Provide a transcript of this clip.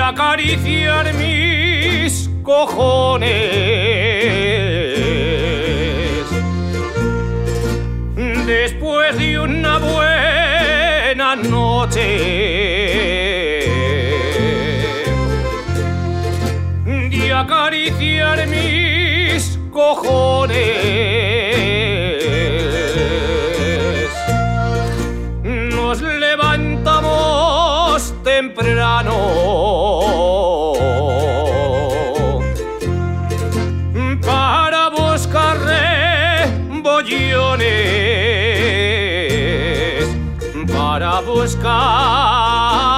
acariciar mis cojones. Después de una buena noche de acariciar mis cojones, nos levantamos temprano para buscar rebollones, para buscar